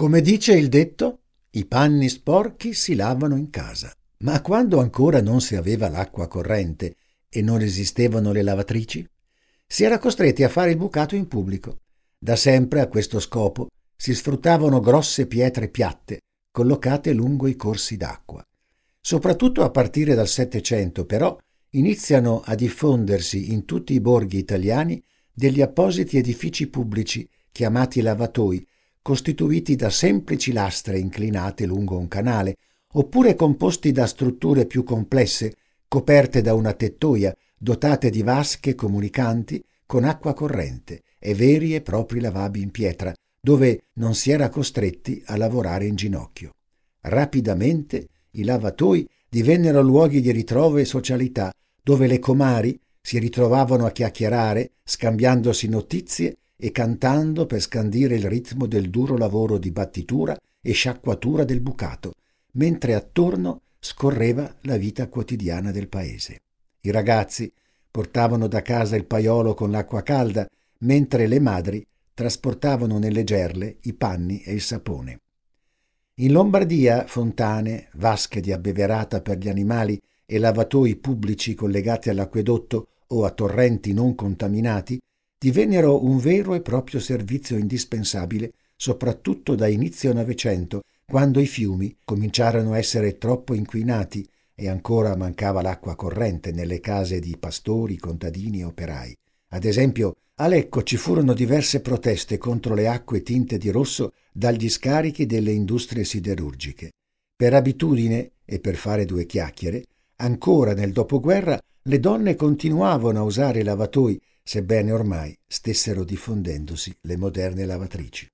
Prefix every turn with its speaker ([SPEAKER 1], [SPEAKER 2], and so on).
[SPEAKER 1] Come dice il detto, i panni sporchi si lavano in casa. Ma quando ancora non si aveva l'acqua corrente e non esistevano le lavatrici, si era costretti a fare il bucato in pubblico. Da sempre a questo scopo si sfruttavano grosse pietre piatte collocate lungo i corsi d'acqua. Soprattutto a partire dal Settecento, però, iniziano a diffondersi in tutti i borghi italiani degli appositi edifici pubblici chiamati lavatoi, costituiti da semplici lastre inclinate lungo un canale, oppure composti da strutture più complesse, coperte da una tettoia, dotate di vasche comunicanti con acqua corrente e veri e propri lavabili in pietra, dove non si era costretti a lavorare in ginocchio. Rapidamente i lavatoi divennero luoghi di ritrovo e socialità, dove le comari si ritrovavano a chiacchierare, scambiandosi notizie e cantando per scandire il ritmo del duro lavoro di battitura e sciacquatura del bucato, mentre attorno scorreva la vita quotidiana del paese. I ragazzi portavano da casa il paiolo con l'acqua calda, mentre le madri trasportavano nelle gerle i panni e il sapone. In Lombardia fontane, vasche di abbeverata per gli animali e lavatoi pubblici collegati all'acquedotto o a torrenti non contaminati divennero un vero e proprio servizio indispensabile, soprattutto da inizio Novecento, quando i fiumi cominciarono a essere troppo inquinati e ancora mancava l'acqua corrente nelle case di pastori, contadini e operai. Ad esempio, a Lecco ci furono diverse proteste contro le acque tinte di rosso dagli scarichi delle industrie siderurgiche. Per abitudine e per fare due chiacchiere, ancora nel dopoguerra le donne continuavano a usare i lavatoi, sebbene ormai stessero diffondendosi le moderne lavatrici.